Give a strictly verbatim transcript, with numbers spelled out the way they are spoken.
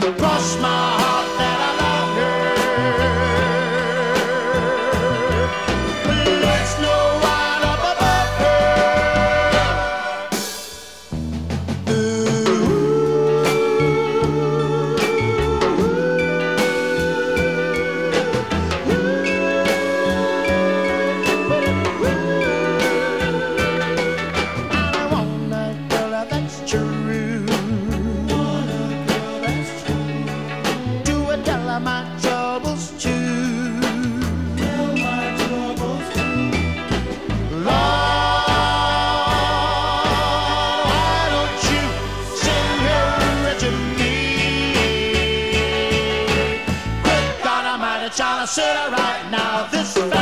Cross my heart that I love her. Let's no one up above her. And I want a girl that's true. My troubles too. Tell my troubles too. Lord, why don't you send her to me? Good God Almighty, Charlie, sit right now. This